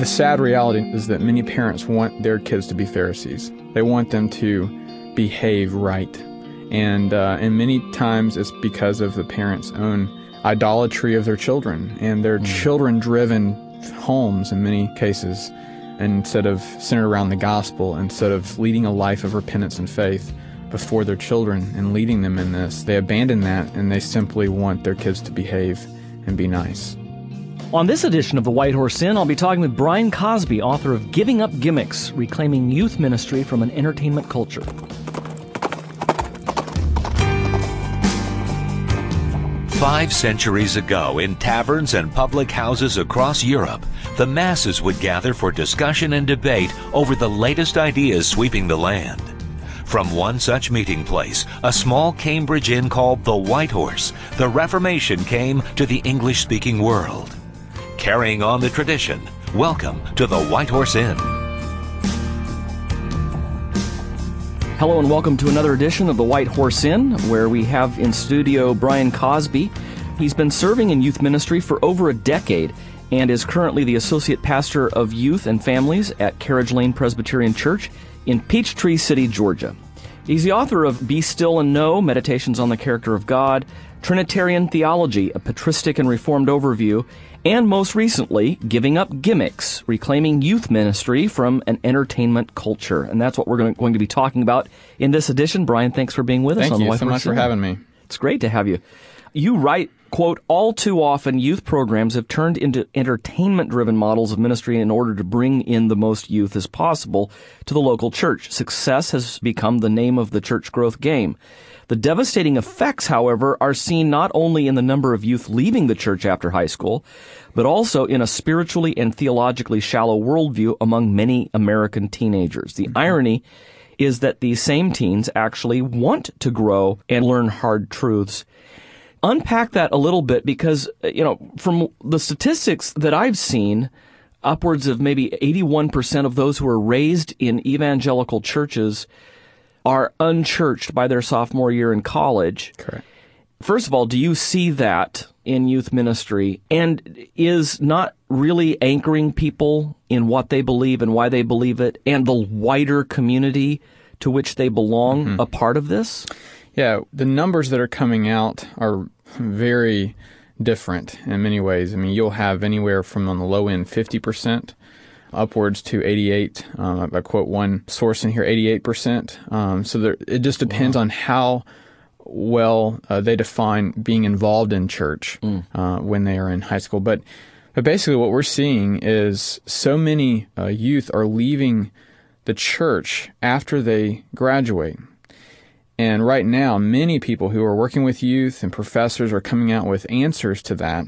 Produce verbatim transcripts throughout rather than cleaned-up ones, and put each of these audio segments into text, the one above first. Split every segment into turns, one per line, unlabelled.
The sad reality is that many parents want their kids to be Pharisees. They want them to behave right. And, uh, and many times it's because of the parents' own idolatry of their children and their mm. children-driven homes in many cases, instead of centered around the gospel, instead of leading a life of repentance and faith before their children and leading them in this. They abandon that, and they simply want their kids to behave and be nice.
On this edition of The White Horse Inn, I'll be talking with Brian Cosby, author of Giving Up Gimmicks, Reclaiming Youth Ministry from an Entertainment Culture.
Five centuries ago, in taverns and public houses across Europe, the masses would gather for discussion and debate over the latest ideas sweeping the land. From one such meeting place, a small Cambridge inn called the White Horse, the Reformation came to the English-speaking world. Carrying on the tradition, welcome to the White Horse Inn.
Hello and welcome to another edition of the White Horse Inn, where we have in studio Brian Cosby. He's been serving in youth ministry for over a decade and is currently the Associate Pastor of Youth and Families at Carriage Lane Presbyterian Church in Peachtree City, Georgia. He's the author of Be Still and Know, Meditations on the Character of God, Trinitarian Theology, a Patristic and Reformed Overview, and most recently, Giving Up Gimmicks, Reclaiming Youth Ministry from an Entertainment Culture. And that's what we're going to, going to be talking about in this edition. Brian, thanks for being with us
Thank
on the
you
White
so
Horse
much for
Inn.
having me.
It's great to have you. You write, quote, all too often youth programs have turned into entertainment-driven models of ministry in order to bring in the most youth as possible to the local church. Success has become the name of the church growth game. The devastating effects, however, are seen not only in the number of youth leaving the church after high school, but also in a spiritually and theologically shallow worldview among many American teenagers. The mm-hmm. irony is that these same teens actually want to grow and learn hard truths. Unpack that a little bit, because, you know, from the statistics that I've seen, upwards of maybe eighty-one percent of those who are raised in evangelical churches are unchurched by their sophomore year in college.
Correct.
First of all, do you see that in youth ministry? And is not really anchoring people in what they believe and why they believe it and the wider community to which they belong mm-hmm. a part of this?
Yeah, the numbers that are coming out are very different in many ways. I mean, you'll have anywhere from on the low end fifty percent upwards to eighty-eight. Um, I quote one source in here, eighty-eight percent. Um, so there, it just depends wow. on how well uh, they define being involved in church mm. uh, when they are in high school. But but basically what we're seeing is so many uh, youth are leaving the church after they graduate. And right now, many people who are working with youth and professors are coming out with answers to that.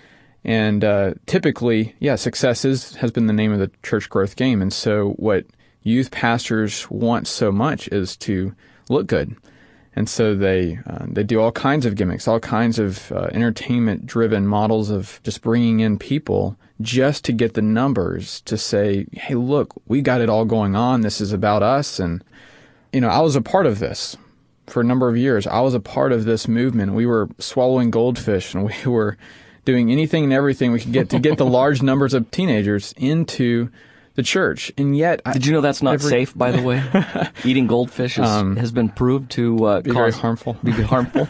And uh, typically, yeah, success is, has been the name of the church growth game. And so what youth pastors want so much is to look good. And so they uh, they do all kinds of gimmicks, all kinds of uh, entertainment-driven models of just bringing in people just to get the numbers to say, hey, look, we got it all going on. This is about us. And, you know, I was a part of this for a number of years. I was a part of this movement. We were swallowing goldfish, and we were doing anything and everything we could get to get the large numbers of teenagers into the church. And yet...
Did you know that's not every... safe, by the way? Eating goldfish is, um, has been proved to uh,
be
cause,
very harmful.
Be harmful.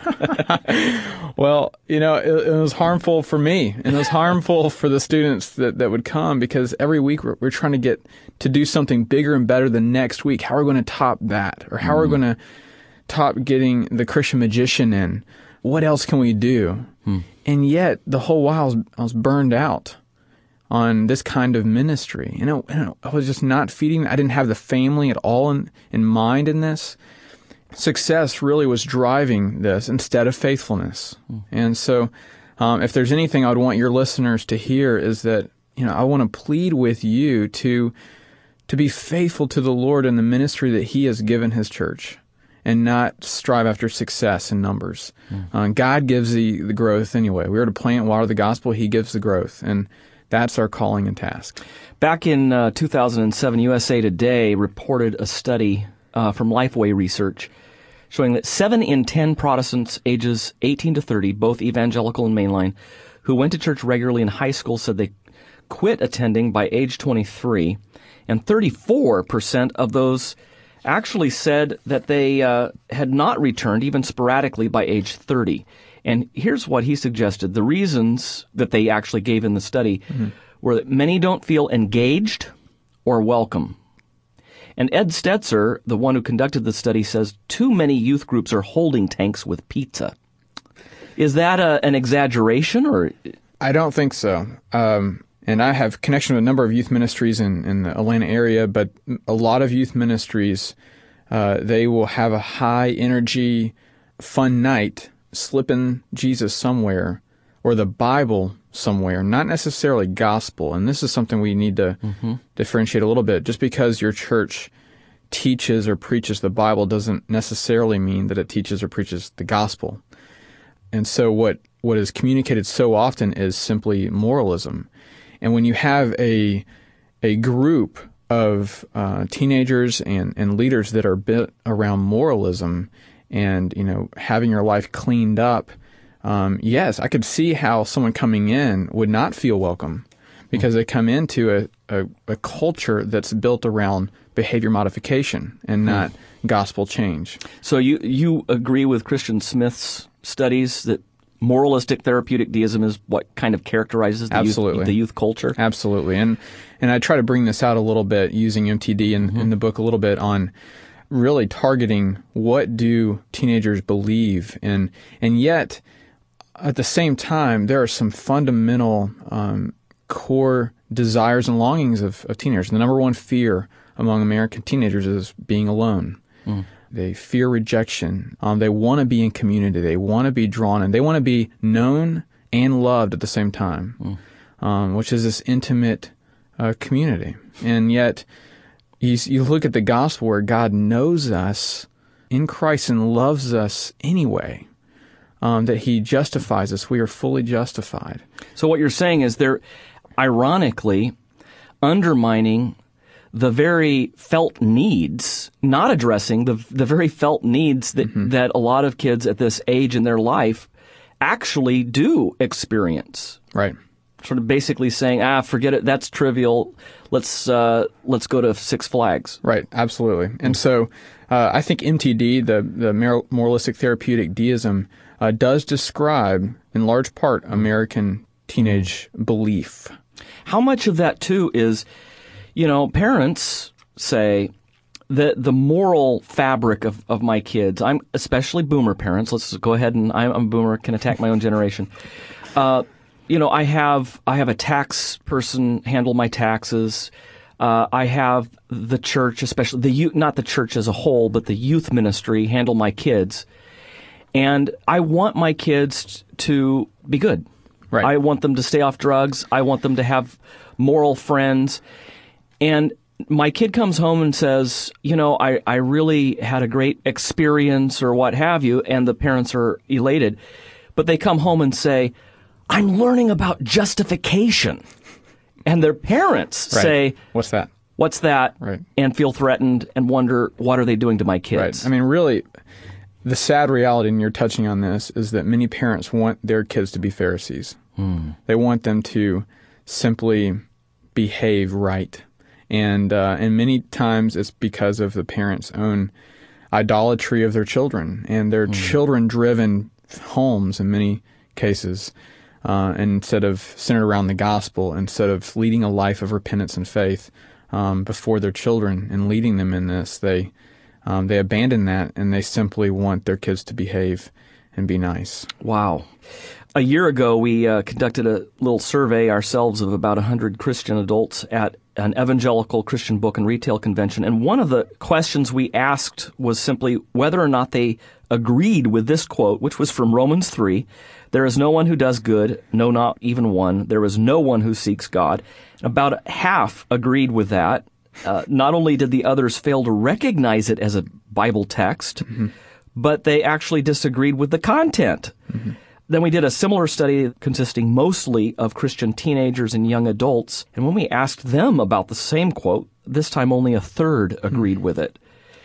Well, you know, it, it was harmful for me, and it was harmful for the students that, that would come, because every week we're, we're trying to get to do something bigger and better the next week. How are we going to top that? Or how mm. are we going to top getting the Christian magician in? What else can we do? Mm. And yet, the whole while I was, I was burned out on this kind of ministry. You know, and I was just not feeding. I didn't have the family at all in, in mind in this. Success really was driving this instead of faithfulness. Mm. And so um, if there's anything I would want your listeners to hear is that, you know, I want to plead with you to to be faithful to the Lord in the ministry that He has given His church, and not strive after success and numbers. Mm. Uh, God gives the, the growth anyway. We are to plant, water the gospel. He gives the growth. And that's our calling and task.
Back in uh, two thousand seven, U S A Today reported a study uh, from Lifeway Research showing that seven in ten Protestants ages eighteen to thirty, both evangelical and mainline, who went to church regularly in high school said they, quit attending by age twenty-three, and thirty-four percent of those actually said that they uh, had not returned, even sporadically, by age thirty. And here's what he suggested. The reasons that they actually gave in the study mm-hmm. were that many don't feel engaged or welcome. And Ed Stetzer, the one who conducted the study, says too many youth groups are holding tanks with pizza. Is that a, an exaggeration, or?
I don't think so. Um, and I have connection with a number of youth ministries in, in the Atlanta area, but a lot of youth ministries, uh, they will have a high energy, fun night, slipping Jesus somewhere, or the Bible somewhere, not necessarily gospel. And this is something we need to mm-hmm. differentiate a little bit. Just because your church teaches or preaches the Bible doesn't necessarily mean that it teaches or preaches the gospel. And so what, what is communicated so often is simply moralism. And when you have a a group of uh, teenagers and, and leaders that are built around moralism and, you know, having your life cleaned up, um, yes, I could see how someone coming in would not feel welcome because they come into a, a, a culture that's built around behavior modification and not mm. gospel change.
So you, you agree with Christian Smith's studies that moralistic therapeutic deism is what kind of characterizes the,
Absolutely.
youth, the youth culture?
Absolutely. And and I try to bring this out a little bit using M T D in, mm-hmm. in the book a little bit on really targeting what do teenagers believe. And, and yet, at the same time, there are some fundamental um, core desires and longings of, of teenagers. The number one fear among American teenagers is being alone. Mm. They fear rejection. Um, they want to be in community. They want to be drawn in. They want to be known and loved at the same time, mm. um, which is this intimate uh, community. And yet, you, you look at the gospel where God knows us in Christ and loves us anyway, um, that He justifies us. We are fully justified.
So what you're saying is they're ironically undermining the very felt needs, not addressing the the very felt needs that, mm-hmm. that a lot of kids at this age in their life actually do experience.
Right.
Sort of basically saying, ah, forget it, that's trivial. Let's uh, let's go to Six Flags.
Right, absolutely. And so uh, I think M T D, the, the moralistic therapeutic deism, uh, does describe, in large part, American teenage belief.
How much of that, too, is... You know, parents say that the moral fabric of, of my kids, I'm especially boomer parents, let's go ahead and I'm, I'm a boomer, can attack my own generation. Uh, you know, I have I have a tax person handle my taxes. Uh, I have the church, especially the youth, not the church as a whole, but the youth ministry handle my kids. And I want my kids to be good.
Right.
I want them to stay off drugs. I want them to have moral friends. And my kid comes home and says, you know, I, I really had a great experience or what have you, and the parents are elated. But they come home and say, I'm learning about justification. And their parents
right.
say,
what's that?
What's that?
Right.
And feel threatened and wonder, what are they doing to my kids?
Right. I mean, really, the sad reality, and you're touching on this, is that many parents want their kids to be Pharisees. Hmm. They want them to simply behave right. And uh, and many times it's because of the parents' own idolatry of their children and their mm. children-driven homes in many cases. Uh, and instead of centered around the gospel, instead of leading a life of repentance and faith um, before their children and leading them in this, they um, they abandon that and they simply want their kids to behave and be nice.
Wow. A year ago, we uh, conducted a little survey ourselves of about one hundred Christian adults at an evangelical Christian book and retail convention. And one of the questions we asked was simply whether or not they agreed with this quote, which was from Romans three. There is no one who does good, no, not even one. There is no one who seeks God. About half agreed with that. Uh, not only did the others fail to recognize it as a Bible text, mm-hmm. but they actually disagreed with the content. Mm-hmm. Then we did a similar study consisting mostly of Christian teenagers and young adults, and when we asked them about the same quote, this time only a third agreed mm-hmm. with it.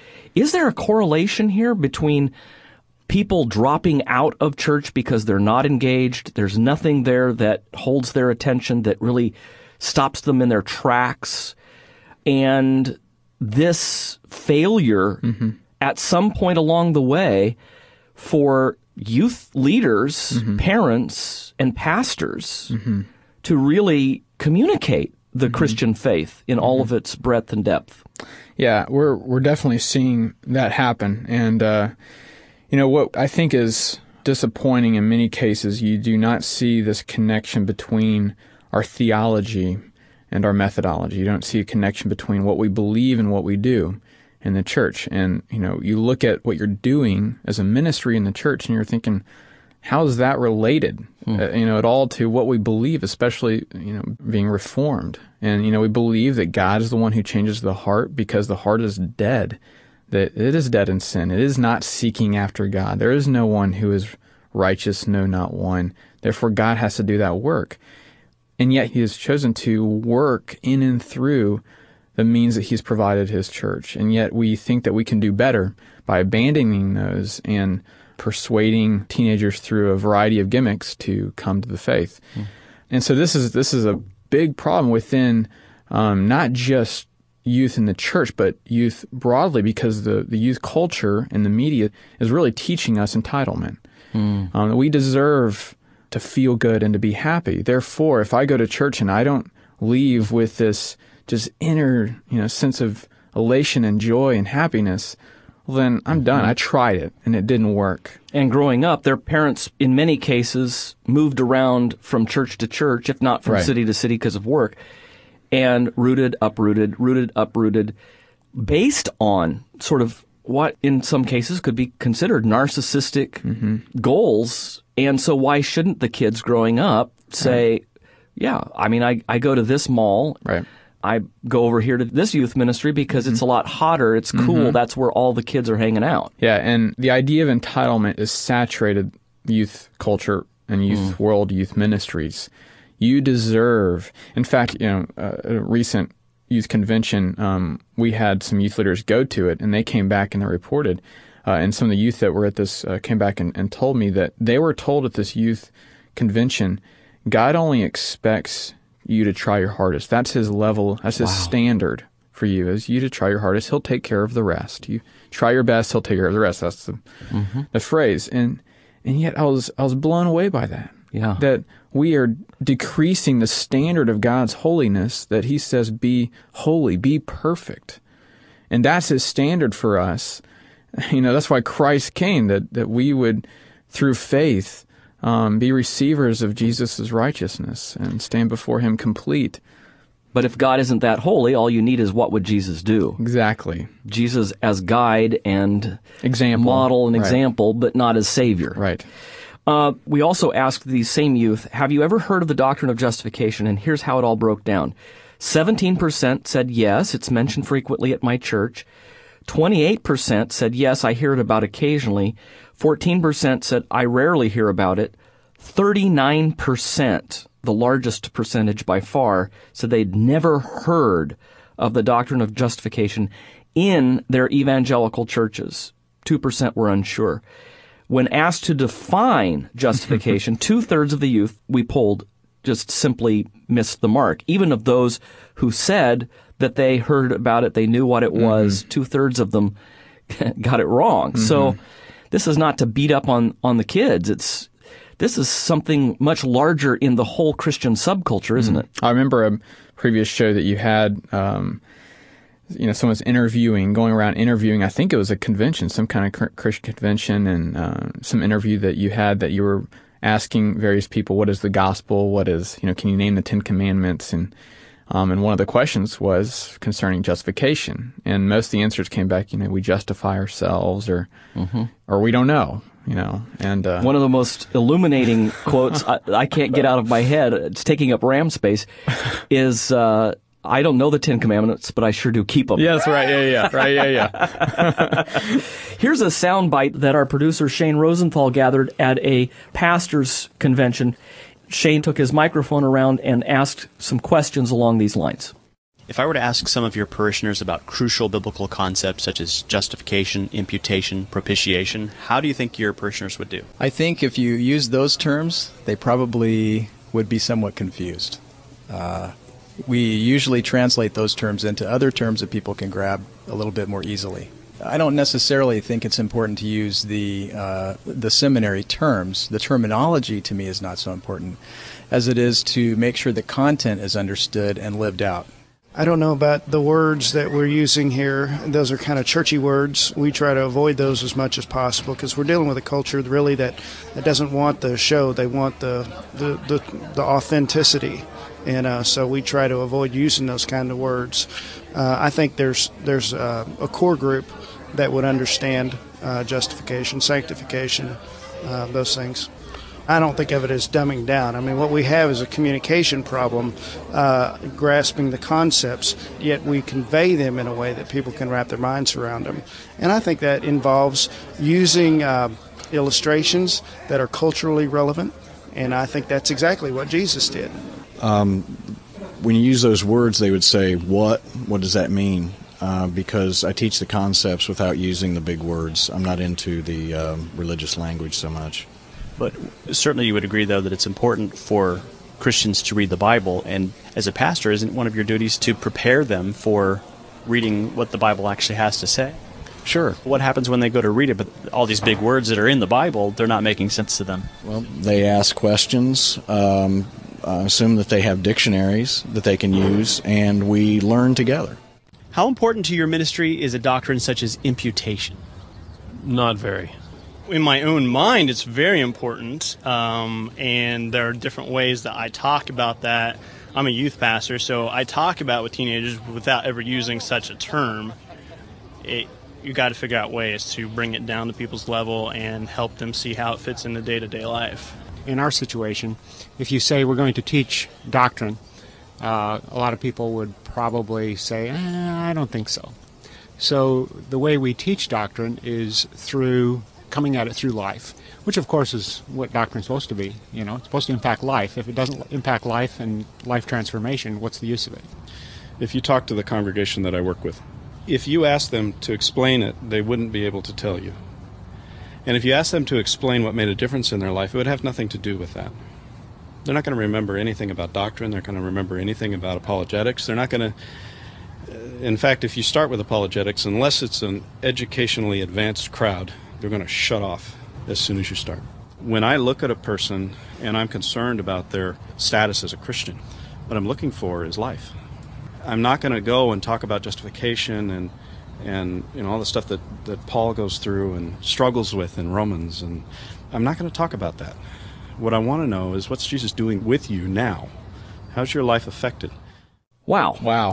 Is there a correlation here between people dropping out of church because they're not engaged, there's nothing there that holds their attention, that really stops them in their tracks. And this failure mm-hmm. at some point along the way for youth leaders, mm-hmm. parents, and pastors mm-hmm. to really communicate the mm-hmm. Christian faith in mm-hmm. all of its breadth and depth.
Yeah, we're we're definitely seeing that happen. And, uh, you know, what I think is disappointing in many cases, you do not see this connection between our theology and our methodology. You don't see a connection between what we believe and what we do in the church. And, you know, you look at what you're doing as a ministry in the church and you're thinking, how is that related, hmm. uh, you know, at all to what we believe, especially, you know, being reformed? And, you know, we believe that God is the one who changes the heart because the heart is dead, that it is dead in sin. It is not seeking after God. There is no one who is righteous, no, not one. Therefore, God has to do that work. And yet he has chosen to work in and through the means that he's provided his church. And yet we think that we can do better by abandoning those and persuading teenagers through a variety of gimmicks to come to the faith. Mm. And so this is this is a big problem within um, not just youth in the church, but youth broadly, because the, the youth culture and the media is really teaching us entitlement. Mm. Um, we deserve to feel good and to be happy. Therefore, if I go to church and I don't leave with this just inner, you know, sense of elation and joy and happiness, well, then I'm done. Mm-hmm. I tried it, and it didn't work.
And growing up, their parents, in many cases, moved around from church to church, if not from
right.
city to city because of work, and rooted, uprooted, rooted, uprooted, based on sort of what in some cases could be considered narcissistic mm-hmm. goals. And so why shouldn't the kids growing up say, right. yeah, I mean, I, I go to this mall.
Right.
I go over here to this youth ministry because mm-hmm. it's a lot hotter. It's cool. Mm-hmm. That's where all the kids are hanging out.
Yeah, and the idea of entitlement is saturated youth culture and youth mm. world, youth ministries. You deserve, in fact, you know, uh, a recent youth convention, um, we had some youth leaders go to it, and they came back and they reported, uh, and some of the youth that were at this uh, came back and, and told me that they were told at this youth convention, God only expects you to try your hardest. That's his level, that's his wow. standard for you, is you to try your hardest. He'll take care of the rest. You try your best, he'll take care of the rest. That's the mm-hmm. the phrase. And and yet I was I was blown away by that.
Yeah.
That we are decreasing the standard of God's holiness, that he says, be holy, be perfect. And that's his standard for us. You know, that's why Christ came, that, that we would, through faith, um, be receivers of Jesus' righteousness and stand before him complete.
But if God isn't that holy, all you need is what would Jesus do?
Exactly.
Jesus as guide and
example.
model and
right.
example, but not as Savior.
Right.
Uh, we also asked these same youth, have you ever heard of the doctrine of justification? And here's how it all broke down. seventeen percent said yes, it's mentioned frequently at my church. twenty-eight percent said yes, I hear it about occasionally. fourteen percent said I rarely hear about it. thirty-nine percent, the largest percentage by far, said they'd never heard of the doctrine of justification in their evangelical churches. two percent were unsure. When asked to define justification, two-thirds of the youth we polled just simply missed the mark. Even of those who said that they heard about it, they knew what it was, mm-hmm. two-thirds of them got it wrong. Mm-hmm. So this is not to beat up on, on the kids. It's This is something much larger in the whole Christian subculture, isn't mm-hmm. it?
I remember a previous show that you had, um, you know, someone's interviewing, going around interviewing, I think it was a convention, some kind of Christian convention, and uh, some interview that you had that you were asking various people, what is the gospel? What is, you know, can you name the Ten Commandments? And um, and one of the questions was concerning justification. And most of the answers came back, you know, we justify ourselves, or mm-hmm. or we don't know, you know. And uh,
one of the most illuminating quotes I, I can't get out of my head, it's taking up RAM space, is uh, I don't know the Ten Commandments, but I sure do keep them.
Yes, right, yeah, yeah, right, yeah, yeah.
Here's a soundbite that our producer Shane Rosenthal gathered at a pastor's convention. Shane took his microphone around and asked some questions along these lines.
If I were to ask some of your parishioners about crucial biblical concepts such as justification, imputation, propitiation, how do you think your parishioners would do?
I think if you use those terms, they probably would be somewhat confused. Uh, We usually translate those terms into other terms that people can grab a little bit more easily. I don't necessarily think it's important to use the uh, the seminary terms. The terminology to me is not so important as it is to make sure the content is understood and lived out.
I don't know about the words that we're using here. Those are kind of churchy words. We try to avoid those as much as possible because we're dealing with a culture really that, that doesn't want the show. They want the the, the, the authenticity. And uh, so we try to avoid using those kind of words. Uh, I think there's there's uh, a core group that would understand uh, justification, sanctification, uh, those things. I don't think of it as dumbing down. I mean, what we have is a communication problem, uh, grasping the concepts, yet we convey them in a way that people can wrap their minds around them. And I think that involves using uh, illustrations that are culturally relevant, and I think that's exactly what Jesus did.
Um, when you use those words, they would say, what? What does that mean? Uh, because I teach the concepts without using the big words. I'm not into the um, religious language so much.
But certainly you would agree, though, that it's important for Christians to read the Bible, and as a pastor, isn't one of your duties to prepare them for reading what the Bible actually has to say?
Sure.
What happens when they go to read it, but all these big words that are in the Bible, they're not making sense to them?
Well, they ask questions, um, uh, assume that they have dictionaries that they can use, and we learn together.
How important to your ministry is a doctrine such as imputation?
Not very.
In my own mind, it's very important, um, and there are different ways that I talk about that. I'm a youth pastor, so I talk about with teenagers without ever using such a term. It, you got to figure out ways to bring it down to people's level and help them see how it fits into day-to-day life.
In our situation, if you say we're going to teach doctrine, uh, a lot of people would probably say, eh, I don't think so. So the way we teach doctrine is through coming at it through life, which of course is what doctrine is supposed to be. You know, it's supposed to impact life. If it doesn't impact life and life transformation, what's the use of it?
If you talk to the congregation that I work with, if you ask them to explain it, they wouldn't be able to tell you. And if you ask them to explain what made a difference in their life, it would have nothing to do with that. They're not going to remember anything about doctrine. They're going to remember anything about apologetics. They're not going to... In fact, if you start with apologetics, unless it's an educationally advanced crowd, they're going to shut off as soon as you start. When I look at a person and I'm concerned about their status as a Christian, what I'm looking for is life. I'm not going to go and talk about justification and and you know all the stuff that, that Paul goes through and struggles with in Romans, and I'm not going to talk about that. What I want to know is, what's Jesus doing with you now? How's your life affected?
Wow.
Wow.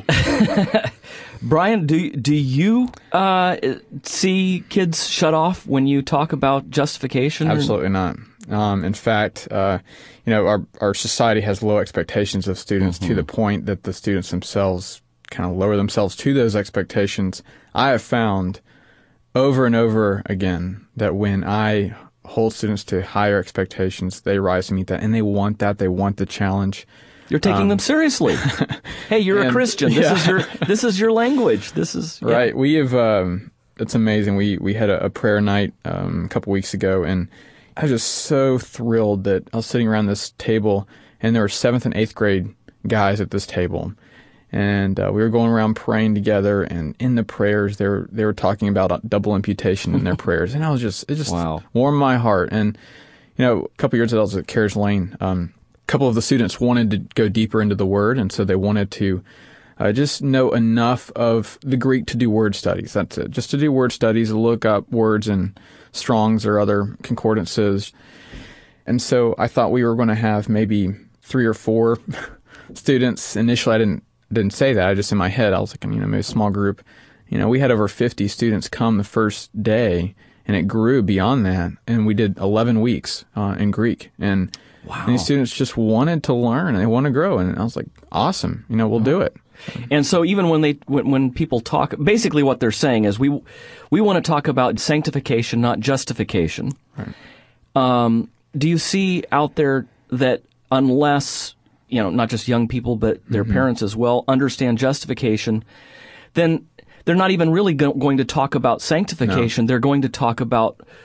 Brian, do do you uh, see kids shut off when you talk about justification?
Absolutely not. Um, in fact, uh, you know, our our society has low expectations of students mm-hmm. to the point that the students themselves kind of lower themselves to those expectations. I have found over and over again that when I hold students to higher expectations, they rise to meet that, and they want that. They want the challenge.
You're taking um, them seriously. Hey, you're
and,
a Christian. This
yeah.
is your this is your language. This is yeah.
right. We have. Um, it's amazing. We we had a, a prayer night um, a couple weeks ago, and I was just so thrilled that I was sitting around this table, and there were seventh and eighth grade guys at this table, and uh, we were going around praying together. And in the prayers, they were they were talking about double imputation in their prayers, and I was just it just
wow.
warmed my heart. And you know, a couple years ago, I was at Carriage Lane. Um, A couple of the students wanted to go deeper into the Word, and so they wanted to uh, just know enough of the Greek to do word studies. That's it. Just to do word studies, look up words in Strong's or other concordances. And so I thought we were going to have maybe three or four students. Initially, I didn't didn't say that. I just in my head, I was like, you know, maybe a small group. You know, we had over fifty students come the first day, and it grew beyond that. And we did eleven weeks uh, in Greek. And
Wow.
And these students just wanted to learn, and they want to grow, and I was like, awesome, you know, we'll do it.
And so even when they when, when people talk, basically what they're saying is we we want to talk about sanctification, not justification.
Right.
Um, do you see out there that unless, you know, not just young people, but their mm-hmm. parents as well, understand justification, then they're not even really go- going to talk about sanctification. No. They're going to talk about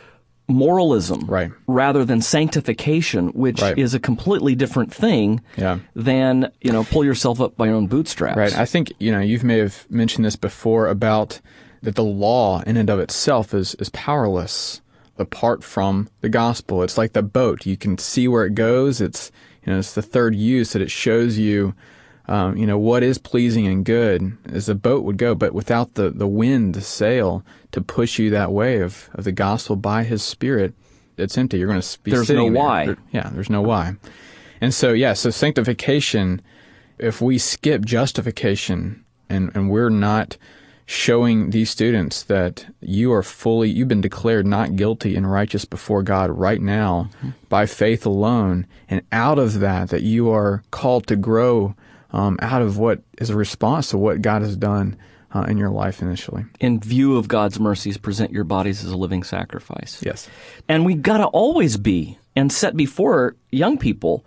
moralism
right.
rather than sanctification, which
right.
is a completely different thing
yeah.
than, you know, pull yourself up by your own bootstraps.
Right. I think, you know, you may have mentioned this before about that the law in and of itself is, is powerless apart from the gospel. It's like the boat. You can see where it goes. It's, you know, it's the third use that it shows you, um, you know, what is pleasing and good as a boat would go, but without the, the wind, the sail to push you that way of, of the gospel by His Spirit, it's empty. You're going to be
There's
sitting
no
there.
why.
There, yeah, there's no why. And so, yeah, so sanctification, if we skip justification and, and we're not showing these students that you are fully, you've been declared not guilty and righteous before God right now mm-hmm. by faith alone, and out of that, that you are called to grow um, out of what is a response to what God has done uh, in your life initially.
In view of God's mercies, present your bodies as a living sacrifice.
Yes.
And we've got to always be and set before young people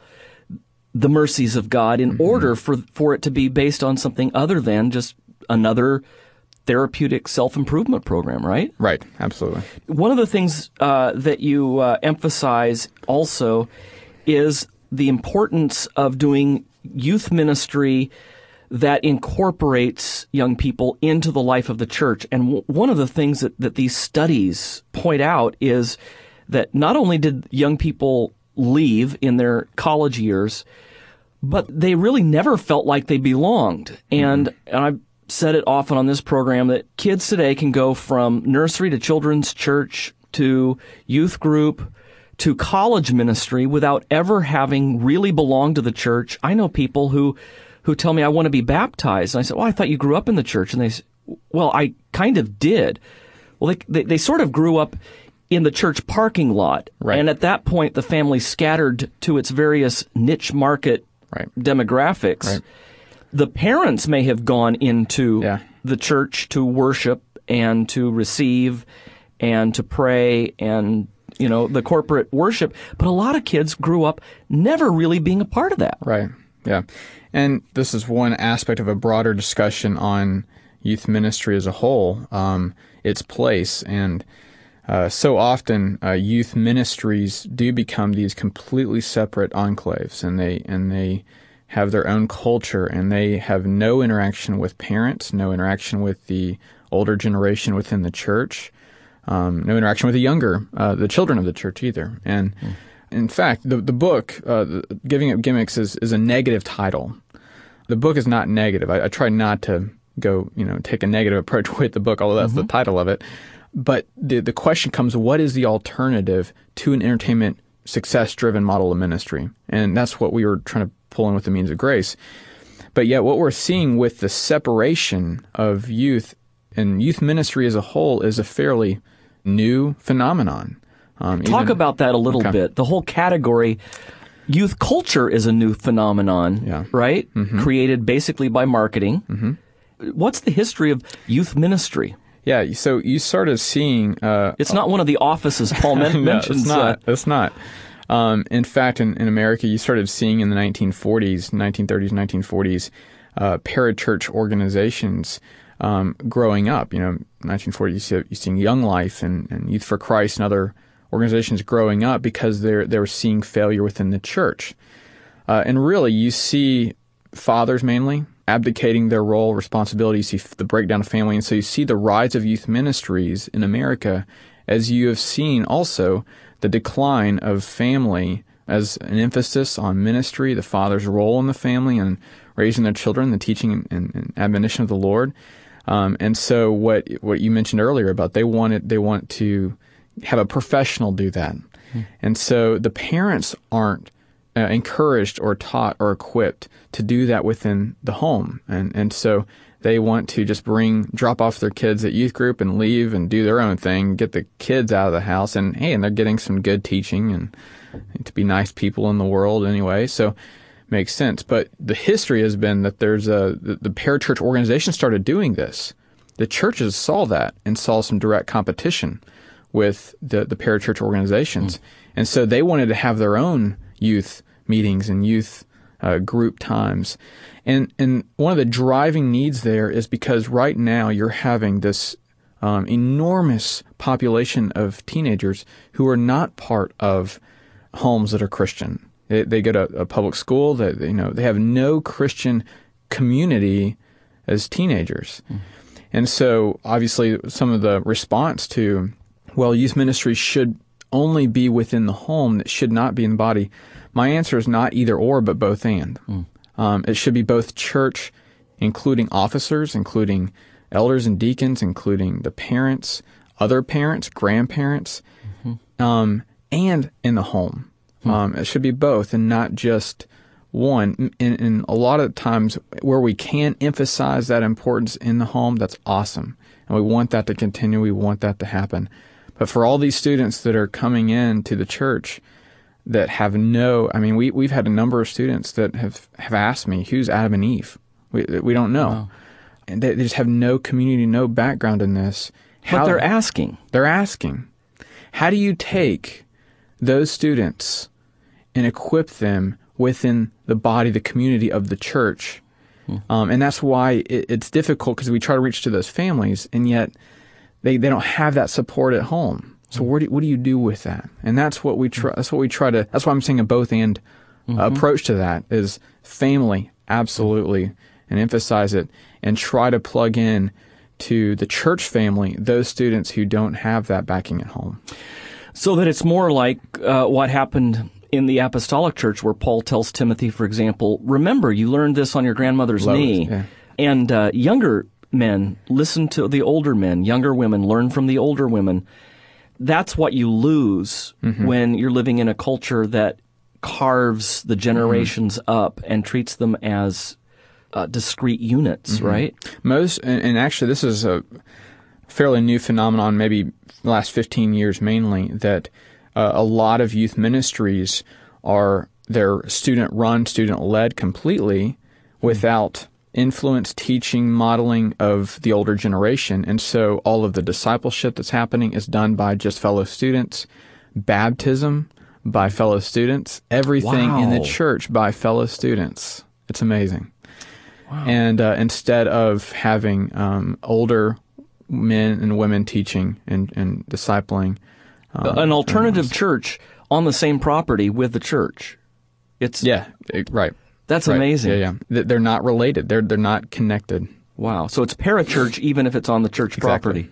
the mercies of God in mm-hmm. order for, for it to be based on something other than just another therapeutic self-improvement program, right?
Right, absolutely.
One of the things uh, that you uh, emphasize also is the importance of doing youth ministry that incorporates young people into the life of the church. And w- one of the things that, that these studies point out is that not only did young people leave in their college years, but they really never felt like they belonged. And, mm-hmm. and I've said it often on this program that kids today can go from nursery to children's church to youth group to college ministry without ever having really belonged to the church. I know people who who tell me, I want to be baptized. And I said, well, I thought you grew up in the church. And they say, well, I kind of did. Well, they, they, they sort of grew up in the church parking lot.
Right.
And at that point, the family scattered to its various niche market
right.
demographics.
Right.
The parents may have gone into
yeah.
the church to worship and to receive and to pray and, you know, the corporate worship. But a lot of kids grew up never really being a part of that.
Right. Yeah. And this is one aspect of a broader discussion on youth ministry as a whole, um, its place. And uh, so often uh, youth ministries do become these completely separate enclaves, and they and they have their own culture, and they have no interaction with parents, no interaction with the older generation within the church, um, no interaction with the younger, uh, the children of the church either. And mm. in fact, the the book, uh, the Giving Up Gimmicks, is, is a negative title. The book is not negative. I, I try not to go, you know, take a negative approach with the book, although that's mm-hmm. the title of it. But the the question comes, what is the alternative to an entertainment success-driven model of ministry? And that's what we were trying to pull in with the Means of Grace. But yet what we're seeing with the separation of youth and youth ministry as a whole is a fairly new phenomenon. Um,
Talk
even,
about that a little
okay.
bit. The whole category, youth culture is a new phenomenon,
yeah.
right?
Mm-hmm.
Created basically by marketing.
Mm-hmm.
What's the history of youth ministry?
Yeah, so you started seeing... Uh,
it's not one of the offices Paul men-
no,
mentions.
It's not.
Uh,
it's not. Um, in fact, in, in America, you started seeing in the nineteen forties, nineteen thirties, nineteen forties, uh, parachurch organizations um, growing up. You know, nineteen forties, you see, you seeing Young Life and, and Youth for Christ and other organizations growing up because they're they were seeing failure within the church. Uh, and really, you see fathers mainly abdicating their role, responsibility. You see the breakdown of family. And so you see the rise of youth ministries in America, as you have seen also the decline of family as an emphasis on ministry, the father's role in the family and raising their children, the teaching and, and admonition of the Lord. Um, and so what what you mentioned earlier about they wanted they want to have a professional do that. Hmm. And so the parents aren't uh, encouraged or taught or equipped to do that within the home. And and so they want to just bring, drop off their kids at youth group and leave and do their own thing, get the kids out of the house. And hey, and they're getting some good teaching and to be nice people in the world anyway. So makes sense. But the history has been that there's a, the, the parachurch organization started doing this. The churches saw that and saw some direct competition with the, the parachurch organizations. Mm. And so they wanted to have their own youth meetings and youth uh, group times. And and one of the driving needs there is because right now you're having this um, enormous population of teenagers who are not part of homes that are Christian. They, they go to a public school. That you know they have no Christian community as teenagers, mm. and so obviously some of the response to, well, youth ministry should only be within the home. That should not be in the body. My answer is not either or, but both and. Mm. Um, it should be both church, including officers, including elders and deacons, including the parents, other parents, grandparents, mm-hmm. um, and in the home. Hmm. Um, it should be both and not just one. And, and a lot of times where we can emphasize that importance in the home, that's awesome. And we want that to continue. We want that to happen. But for all these students that are coming in to the church that have no, I mean, we, we've had a number of students that have, have asked me, who's Adam and Eve? We, we don't know. Wow. And they, they just have no community, no background in this.
How, but they're asking.
They're asking. How do you take those students and equip them within the body, the community of the church? Hmm. Um, and that's why it, it's difficult, because we try to reach to those families, and yet they, they don't have that support at home. So hmm. where do, what do you do with that? And that's what we try. That's what we try to. That's why I'm saying a both and mm-hmm. uh, approach to that is family, absolutely, and emphasize it, and try to plug in to the church family those students who don't have that backing at home.
So that it's more like uh, what happened in the apostolic church, where Paul tells Timothy, for example, remember, you learned this on your grandmother's
Love
knee.
It, yeah.
And uh, younger men listen to the older men. Younger women learn from the older women. That's what you lose mm-hmm. when you're living in a culture that carves the generations mm-hmm. up and treats them as uh, discrete units, mm-hmm. right?
Most, and, and actually this is a fairly new phenomenon, maybe the last fifteen years mainly, that uh, a lot of youth ministries are, they're student-run, student-led completely without influence, teaching, modeling of the older generation. And so all of the discipleship that's happening is done by just fellow students, baptism by fellow students, everything
wow.
in the church by fellow students. It's amazing.
Wow.
And uh, instead of having um, older men and women teaching and, and discipling. Uh,
An alternative church on the same property with the church. It's
Yeah, it, right.
That's
right.
amazing.
Yeah, yeah. They're not related. They're they're not connected.
Wow. So it's parachurch even if it's on the church
exactly.
property.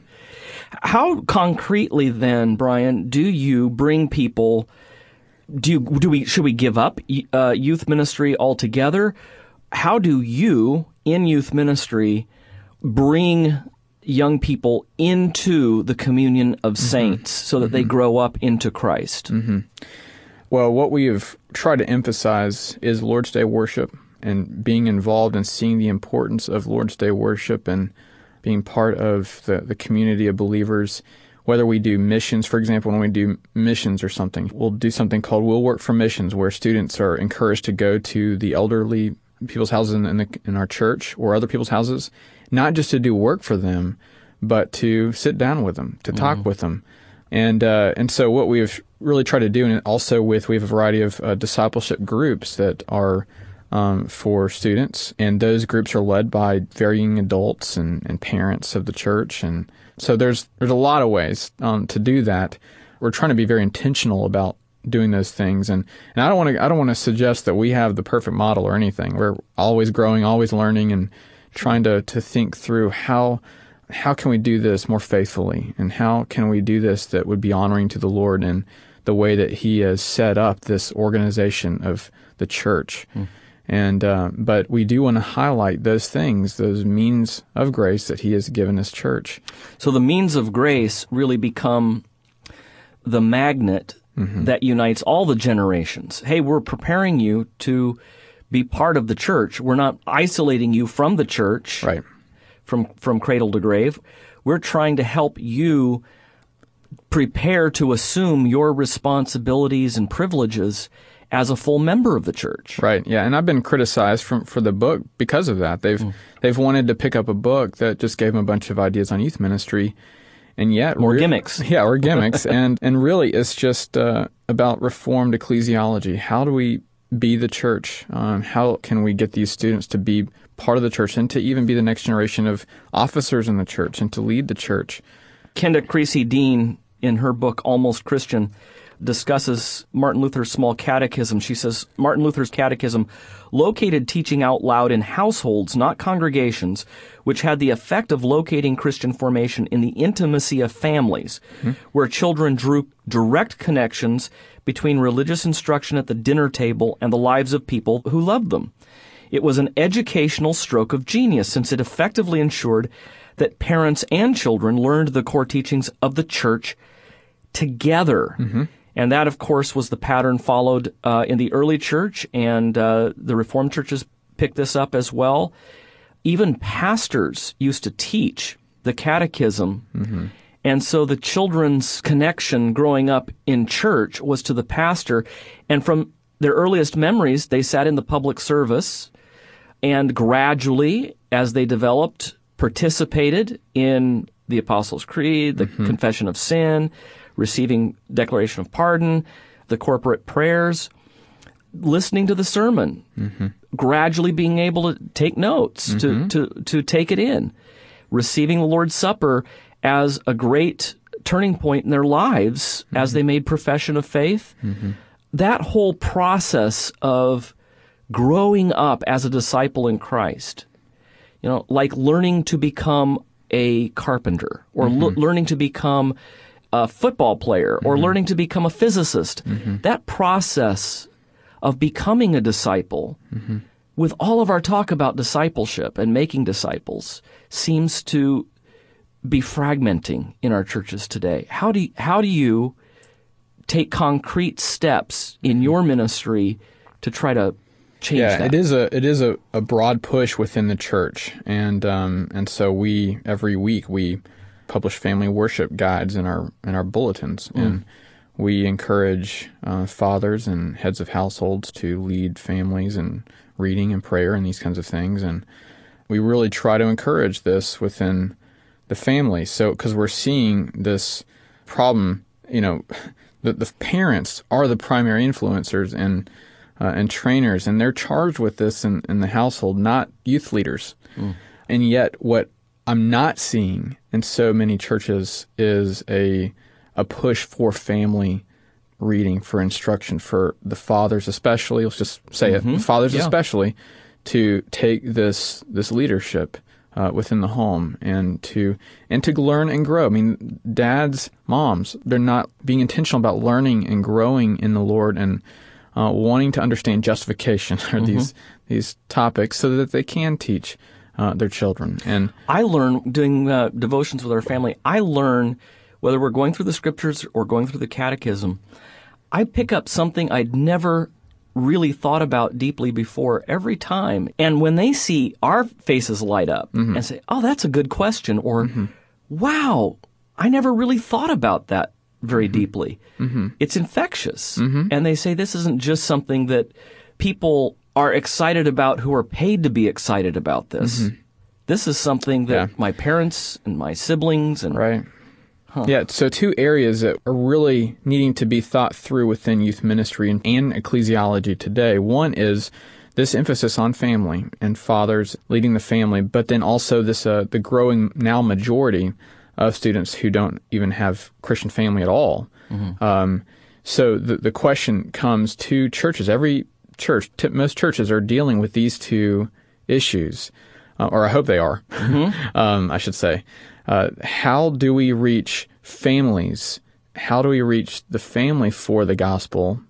How concretely then, Brian, do you bring people, do you, do we should we give up uh, youth ministry altogether? How do you in youth ministry bring young people into the communion of saints mm-hmm. so that mm-hmm. they grow up into Christ?
Mm-hmm. Well, what we have tried to emphasize is Lord's Day worship, and being involved and seeing the importance of Lord's Day worship and being part of the, the community of believers. Whether we do missions, for example, when we do missions or something, we'll do something called We'll Work for Missions, where students are encouraged to go to the elderly people's houses in, in, the, in our church or other people's houses, not just to do work for them, but to sit down with them, to talk mm. with them. And uh, and so what we've really tried to do, and also with, we have a variety of uh, discipleship groups that are um, for students, and those groups are led by varying adults and, and parents of the church. And so there's there's a lot of ways um, to do that. We're trying to be very intentional about doing those things, and, and I don't want to I don't want to suggest that we have the perfect model or anything. We're always growing, always learning, and trying to, to think through how how can we do this more faithfully, and how can we do this that would be honoring to the Lord in the way that He has set up this organization of the church. Mm. And uh, but we do want to highlight those things, those means of grace that He has given His church.
So the means of grace really become the magnet mm-hmm. that unites all the generations. Hey, we're preparing you to be part of the church. We're not isolating you from the church,
right?
From from cradle to grave. We're trying to help you prepare to assume your responsibilities and privileges as a full member of the church.
Right. Yeah, and I've been criticized from for the book because of that. They've mm. they've wanted to pick up a book that just gave them a bunch of ideas on youth ministry, and yet
more
re-
gimmicks.
Yeah, or gimmicks, and and really it's just uh, about Reformed ecclesiology. How do we be the church? Um, how can we get these students to be part of the church and to even be the next generation of officers in the church and to lead the church.
Kenda Creasy Dean, in her book Almost Christian, discusses Martin Luther's small catechism. She says, Martin Luther's catechism located teaching out loud in households, not congregations, which had the effect of locating Christian formation in the intimacy of families, mm-hmm. where children drew direct connections between religious instruction at the dinner table and the lives of people who loved them. It was an educational stroke of genius, since it effectively ensured that parents and children learned the core teachings of the church together. Mm-hmm. And that, of course, was the pattern followed uh, in the early church, and uh, the Reformed churches picked this up as well. Even pastors used to teach the catechism, mm-hmm. and so the children's connection growing up in church was to the pastor. And from their earliest memories, they sat in the public service, and gradually, as they developed, participated in the Apostles' Creed, the mm-hmm. Confession of Sin, receiving declaration of pardon, the corporate prayers, listening to the sermon, mm-hmm. gradually being able to take notes, mm-hmm. to, to, to take it in, receiving the Lord's Supper as a great turning point in their lives mm-hmm. as they made profession of faith. Mm-hmm. That whole process of growing up as a disciple in Christ, you know, like learning to become a carpenter or mm-hmm. l- learning to become a football player or mm-hmm. learning to become a physicist. Mm-hmm. That process of becoming a disciple, mm-hmm. with all of our talk about discipleship and making disciples, seems to be fragmenting in our churches today. How do you, how do you take concrete steps in your ministry to try to change
yeah,
that?
it is a it is a, a broad push within the church, and um, and so we every week we publish family worship guides in our in our bulletins, mm. and we encourage uh, fathers and heads of households to lead families in reading and prayer and these kinds of things, and we really try to encourage this within the family. So because we're seeing this problem, you know, the, the parents are the primary influencers and uh, and trainers, and they're charged with this in, in the household, not youth leaders. Mm. And yet, what I'm not seeing in so many churches is a a push for family reading, for instruction, for the fathers especially. Let's just say mm-hmm. it, the fathers yeah. especially, to take this this leadership uh, within the home and to and to learn and grow. I mean, dads, moms, they're not being intentional about learning and growing in the Lord and uh, wanting to understand justification or mm-hmm. these these topics so that they can teach Uh, their children. And
I learn doing uh, devotions with our family. I learn, whether we're going through the scriptures or going through the catechism, I pick up something I'd never really thought about deeply before every time. And when they see our faces light up mm-hmm. and say, "Oh, that's a good question," or mm-hmm. "Wow, I never really thought about that very mm-hmm. deeply," mm-hmm. it's infectious. Mm-hmm. And they say this isn't just something that people are excited about who are paid to be excited about this. Mm-hmm. This is something that yeah. my parents and my siblings and...
Right. Huh. Yeah, so two areas that are really needing to be thought through within youth ministry and, and ecclesiology today. One is this emphasis on family and fathers leading the family, but then also this uh, the growing now majority of students who don't even have Christian family at all. Mm-hmm. Um, so the, the question comes to churches. Every church, t- most churches are dealing with these two issues, uh, or I hope they are, mm-hmm. um, I should say. Uh, how do we reach families? How do we reach the family for the gospel?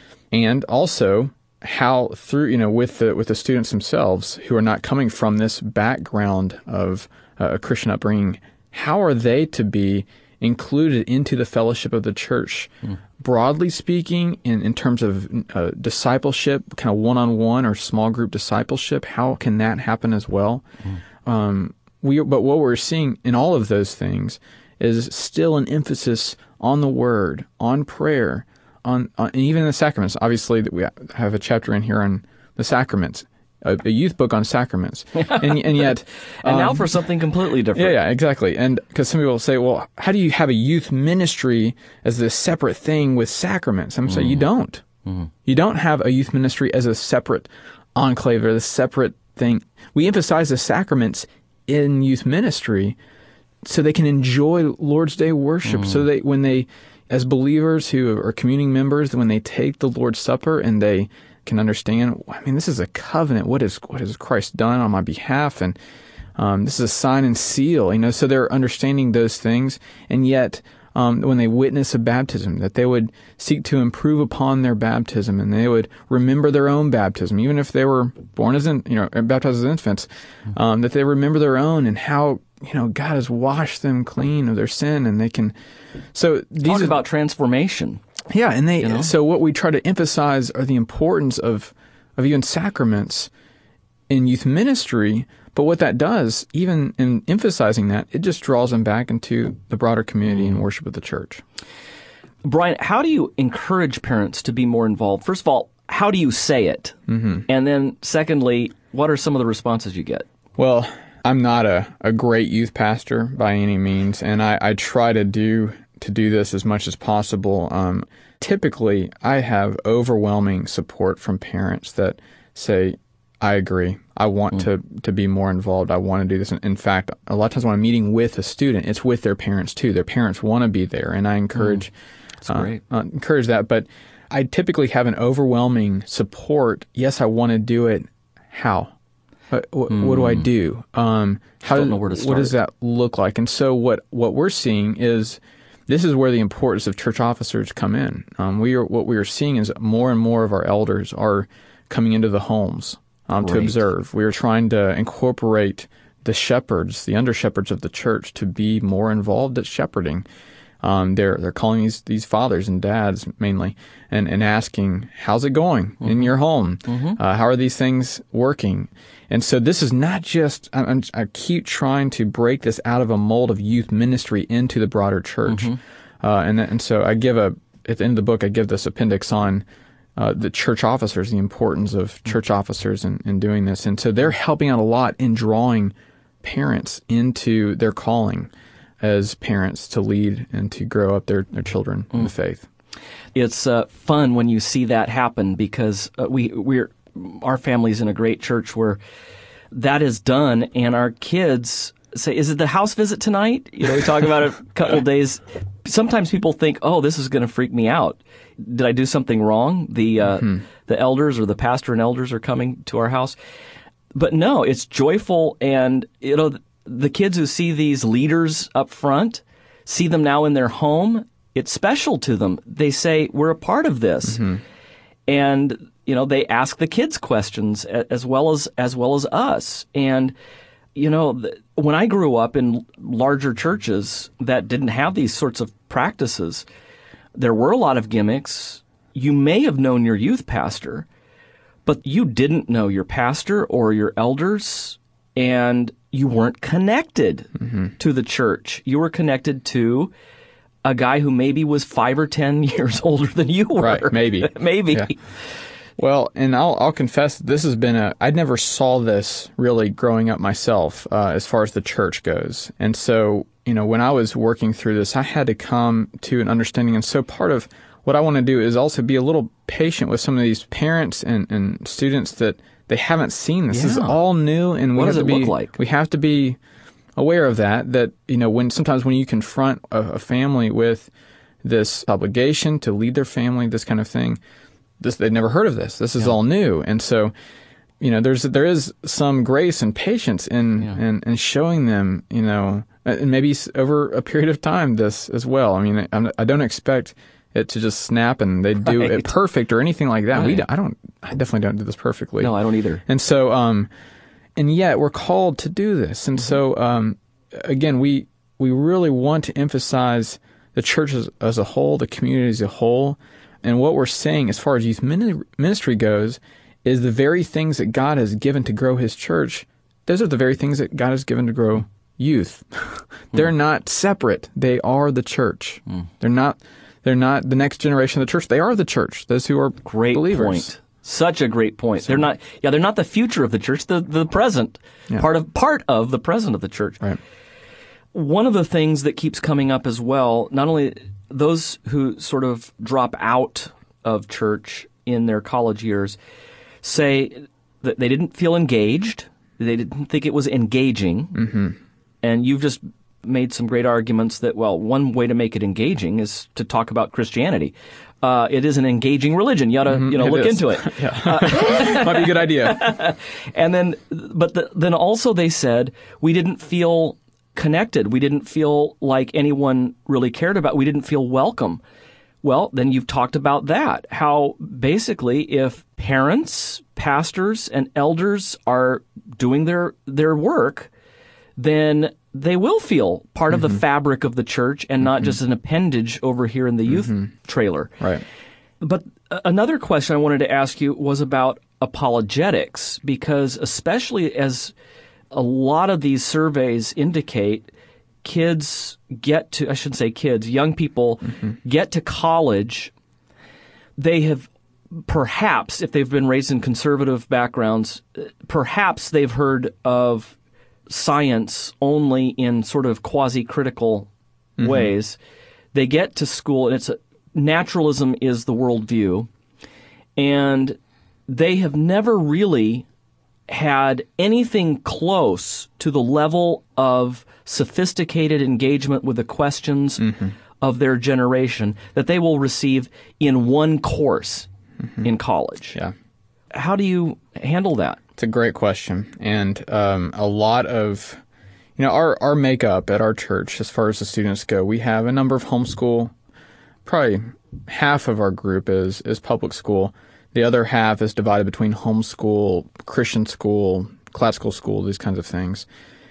And also, how through, you know, with the with the students themselves who are not coming from this background of uh, a Christian upbringing, how are they to be included into the fellowship of the church? Mm. Broadly speaking, in, in terms of uh, discipleship, kind of one-on-one or small group discipleship, how can that happen as well? Mm. Um, we, but what we're seeing in all of those things is still an emphasis on the Word, on prayer, on, on and even in the sacraments. Obviously, that we have a chapter in here on the sacraments. A, a youth book on sacraments, and, and yet,
and um, now for something completely different.
Yeah, yeah, exactly. And because some people say, "Well, how do you have a youth ministry as this separate thing with sacraments?" I'm mm. saying you don't. Mm. You don't have a youth ministry as a separate enclave or a separate thing. We emphasize the sacraments in youth ministry so they can enjoy Lord's Day worship, mm. so they when they, as believers who are communing members, when they take the Lord's Supper and they can understand, I mean, this is a covenant. What is what has Christ done on my behalf? And um, this is a sign and seal, you know, so they're understanding those things. And yet, um, when they witness a baptism, that they would seek to improve upon their baptism, and they would remember their own baptism, even if they were born as, in, you know, baptized as infants, um, that they remember their own and how, you know, God has washed them clean of their sin, and they can, so these
Talk
are,
about transformation.
Yeah, and they,
you know?
So what we try to emphasize are the importance of, of even sacraments in youth ministry. But what that does, even in emphasizing that, it just draws them back into the broader community and worship of the church.
Brian, how do you encourage parents to be more involved? First of all, how do you say it? Mm-hmm. And then secondly, what are some of the responses you get?
Well, I'm not a, a great youth pastor by any means, and I, I try to do to do this as much as possible. Um, typically, I have overwhelming support from parents that say, I agree. I want mm. to, to be more involved. I want to do this. In fact, a lot of times when I'm meeting with a student, it's with their parents too. Their parents want to be there, and I encourage
mm. That's uh, great.
Uh, encourage that. But I typically have an overwhelming support. Yes, I want to do it. How? What, what, mm. what do I do? Um, how
don't know where to start.
What does that look like? And so what, what we're seeing is this is where the importance of church officers come in. Um, we are what we are seeing is more and more of our elders are coming into the homes. Um, to observe. We are trying to incorporate the shepherds, the under-shepherds of the church, to be more involved at shepherding. Um, they're they're calling these, these fathers and dads mainly and, and asking, how's it going mm-hmm. in your home? Mm-hmm. Uh, how are these things working? And so this is not just, I, I'm, I keep trying to break this out of a mold of youth ministry into the broader church. Mm-hmm. Uh, and, and so I give a, at the end of the book, I give this appendix on Uh, the church officers, the importance of church officers in, in doing this. And so they're helping out a lot in drawing parents into their calling as parents to lead and to grow up their, their children mm. in the faith.
It's uh, fun when you see that happen because uh, we, we're, our family's in a great church where that is done, and our kids say, is it the house visit tonight? You know, we talk about it a couple of days. Sometimes people think, oh, this is going to freak me out. Did I do something wrong? The uh, mm-hmm. the elders or the pastor and elders are coming to our house. But no, it's joyful. And, you know, the kids who see these leaders up front, see them now in their home, it's special to them. They say, we're a part of this. Mm-hmm. And, you know, they ask the kids questions as well as as well as us. And, you know, when I grew up in larger churches that didn't have these sorts of practices, there were a lot of gimmicks. You may have known your youth pastor, but you didn't know your pastor or your elders, and you weren't connected mm-hmm. to the church. You were connected to a guy who maybe was five or ten years older than you were.
Right, maybe.
maybe.
Yeah. Well, and I'll, I'll confess this has been a, I never saw this really growing up myself uh, as far as the church goes. And so, you know, when I was working through this, I had to come to an understanding. And so part of what I want to do is also be a little patient with some of these parents and, and students that they haven't seen this.
Yeah.
This is all new. And
what
we
does
have
it
to be,
look like?
We have to be aware of that, that, you know, when sometimes when you confront a, a family with this obligation to lead their family, this kind of thing, This they'd never heard of this. This is yeah. all new, and so, you know, there's there is some grace and patience in yeah. in, in showing them, you know, and maybe over a period of time this as well. I mean, I'm, I don't expect it to just snap and they do right. it perfect or anything like that. Right. We I don't I definitely don't do this perfectly.
No, I don't either.
And so, um, and yet we're called to do this, and mm-hmm. so um, again, we we really want to emphasize the church as, as a whole, the community as a whole. And what we're saying as far as youth ministry goes is the very things that God has given to grow His church, those are the very things that God has given to grow youth. They're mm. not separate. They are the church. Mm. They're not They're not the next generation of the church. They are the church, those who are
great
believers.
Point. Such a great point. So, they're not yeah, they're not the future of the church, the the present. Yeah. Part of part of the present of the church.
Right.
One of the things that keeps coming up as well, not only those who sort of drop out of church in their college years say that they didn't feel engaged. They didn't think it was engaging.
Mm-hmm.
And you've just made some great arguments that, well, one way to make it engaging is to talk about Christianity. Uh, it is an engaging religion. You ought to, mm-hmm. you know,
it
look
is.
into it.
uh, Might be a good idea.
And then, but the, then also they said we didn't feel connected. We didn't feel like anyone really cared about. We didn't feel welcome. Well, then you've talked about that. How basically, if parents, pastors, and elders are doing their their work, then they will feel part mm-hmm. of the fabric of the church and not mm-hmm. just an appendage over here in the youth
mm-hmm.
trailer.
Right.
But another question I wanted to ask you was about apologetics, because especially as a lot of these surveys indicate, kids get to, I shouldn't say kids, young people mm-hmm. get to college, they have perhaps, if they've been raised in conservative backgrounds, perhaps they've heard of science only in sort of quasi-critical mm-hmm. ways. They get to school, and it's a, naturalism is the worldview, and they have never really had anything close to the level of sophisticated engagement with the questions mm-hmm. of their generation that they will receive in one course mm-hmm. in college.
Yeah.
How do you handle that?
It's a great question. And um, a lot of, you know, our, our makeup at our church, as far as the students go, we have a number of homeschool. Probably half of our group is, is public school. The other half is divided between homeschool, Christian school, classical school, these kinds of things.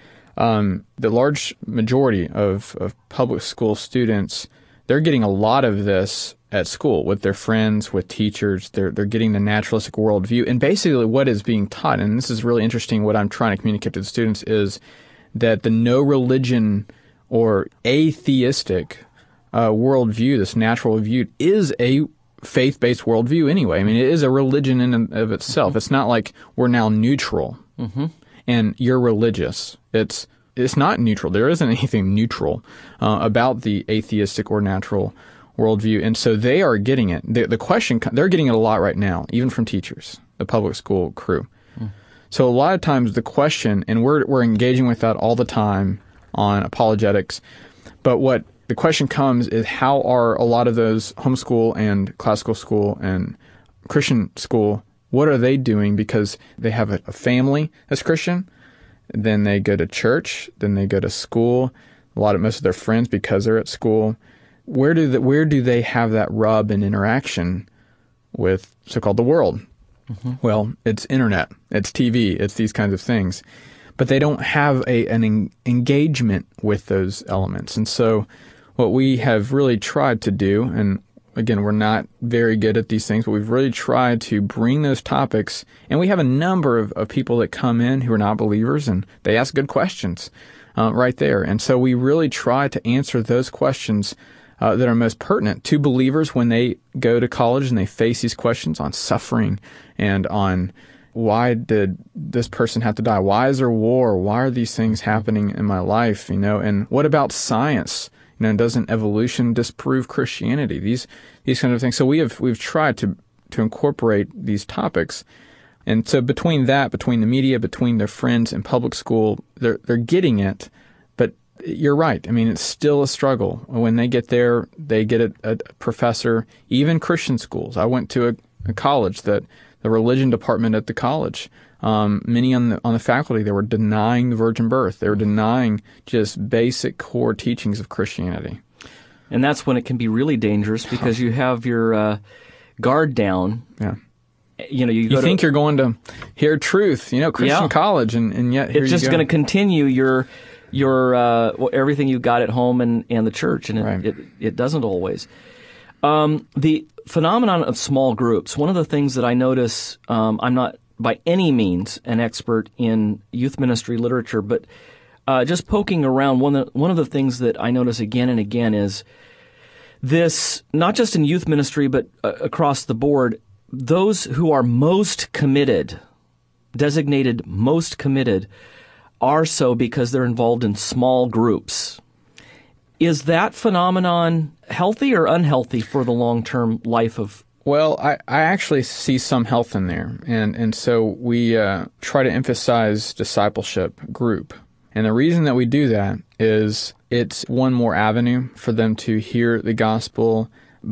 Um, the large majority of, of public school students, they're getting a lot of this at school with their friends, with teachers. They're they're getting the naturalistic worldview. And basically what is being taught, and this is really interesting, what I'm trying to communicate to the students is that the no religion or atheistic uh, worldview, this natural view, is a faith-based worldview anyway. I mean, it is a religion in and of itself. It's not like we're now neutral
mm-hmm.
and you're religious. It's it's not neutral. There isn't anything neutral uh, about the atheistic or natural worldview. And so they are getting it. The, the question, they're getting it a lot right now, even from teachers, the public school crew. Mm. So a lot of times the question, and we're we're engaging with that all the time on apologetics, but what the question comes is, how are a lot of those homeschool and classical school and Christian school, what are they doing? Because they have a, a family that's Christian, then they go to church, then they go to school, a lot of most of their friends because they're at school. Where do the, where do they have that rub and interaction with so-called the world? Mm-hmm. Well, it's internet, it's T V, it's these kinds of things. But they don't have a an en- engagement with those elements. And so what we have really tried to do, and again, we're not very good at these things, but we've really tried to bring those topics, and we have a number of, of people that come in who are not believers, and they ask good questions uh, right there. And so we really try to answer those questions uh, that are most pertinent to believers when they go to college and they face these questions on suffering and on why did this person have to die? Why is there war? Why are these things happening in my life? You know, and what about science? You know, doesn't evolution disprove Christianity? These these kind of things. So we have we've tried to to incorporate these topics, and so between that, between the media, between their friends in public school, they're they're getting it. But you're right. I mean, it's still a struggle. When they get there, they get a, a professor. Even Christian schools. I went to a, a college that the religion department at the college. Um, many on the on the faculty, they were denying the virgin birth. They were denying just basic core teachings of Christianity.
And that's when it can be really dangerous, because you have your uh, guard down.
Yeah.
You know, you,
you
go
think
to,
you're going to hear truth, you know, Christian
yeah.
college, and, and yet here
it's just
you go.
going to continue your your uh, well, everything you got at home and, and the church, and it,
right.
it, it doesn't always. Um, the phenomenon of small groups. One of the things that I notice, um, I'm not by any means an expert in youth ministry literature, but uh, just poking around, one of, the, one of the things that I notice again and again is this, not just in youth ministry, but uh, across the board, those who are most committed, designated most committed, are so because they're involved in small groups. Is that phenomenon healthy or unhealthy for the long-term life of
Well, I, I actually see some health in there. And, and so we uh, try to emphasize discipleship group. And the reason that we do that is it's one more avenue for them to hear the gospel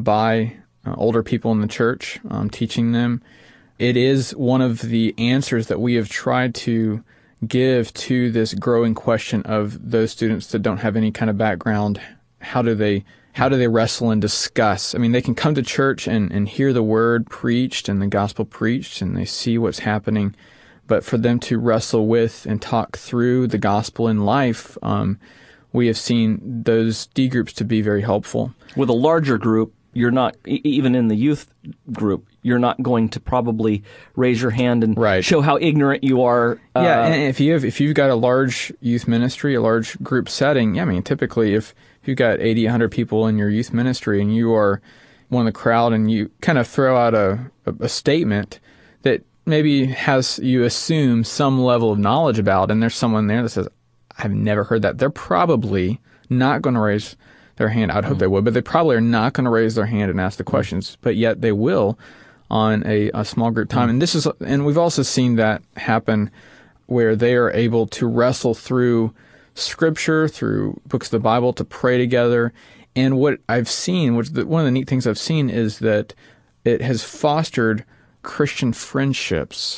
by uh, older people in the church, um, teaching them. It is one of the answers that we have tried to give to this growing question of those students that don't have any kind of background. How do they how do they wrestle and discuss? I mean, they can come to church and, and hear the word preached and the gospel preached, and they see what's happening. But for them to wrestle with and talk through the gospel in life, um, we have seen those D groups to be very helpful.
With a larger group, you're not, even in the youth group, you're not going to probably raise your hand and
right.
show how ignorant you are. Uh,
yeah, and if you have, if you've got a large youth ministry, a large group setting, yeah, I mean, typically if you've got eighty, one hundred people in your youth ministry and you are one of the crowd and you kind of throw out a, a, a statement that maybe has you assume some level of knowledge about, and there's someone there that says, I've never heard that. They're probably not going to raise their hand. I'd hope mm. they would, but they probably are not going to raise their hand and ask the questions, but yet they will on a, a small group time. Mm. And this is, and we've also seen that happen where they are able to wrestle through Scripture, through books of the Bible, to pray together. And what I've seen, which the, one of the neat things I've seen, is that it has fostered Christian friendships.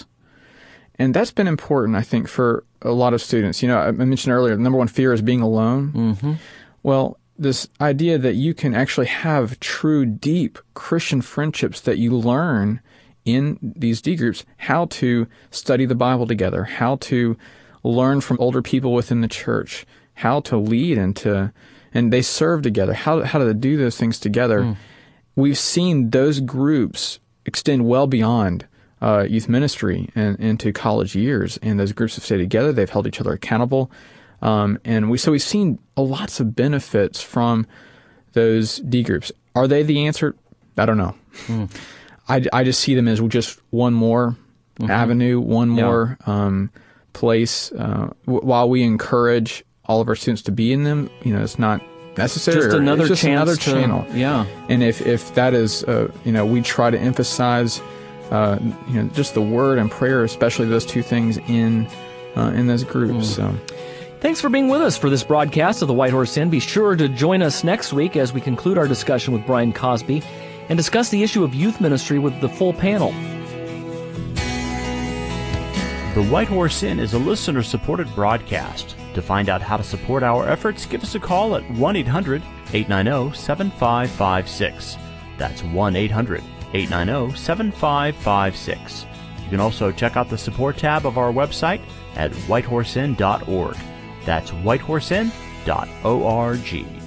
And that's been important, I think, for a lot of students. You know, I mentioned earlier, the number one fear is being alone.
Mm-hmm.
Well, this idea that you can actually have true, deep Christian friendships that you learn in these D groups, how to study the Bible together, how to learn from older people within the church, how to lead and to, and they serve together, how, how do they do those things together. Mm. We've seen those groups extend well beyond uh, youth ministry and into college years, and those groups have stayed together. They've held each other accountable, um, and we so we've seen lots of benefits from those D groups. Are they the answer? I don't know. Mm. I, I just see them as just one more mm-hmm. avenue, one more yeah. um, place. Uh, w- while we encourage all of our students to be in them, you know, it's not necessary.
Just another
it's just
chance
another
to,
channel.
Yeah.
And if if that is, uh, you know, we try to emphasize, uh, you know, just the word and prayer, especially those two things in uh, in those groups. Mm. So.
Thanks for being with us for this broadcast of the White Horse Inn. Be sure to join us next week as we conclude our discussion with Brian Cosby and discuss the issue of youth ministry with the full panel.
The White Horse Inn is a listener-supported broadcast. To find out how to support our efforts, give us a call at one eight hundred eight nine zero seven five five six. That's one eight hundred eight nine zero seven five five six. You can also check out the support tab of our website at white horse inn dot org. That's white horse inn dot org.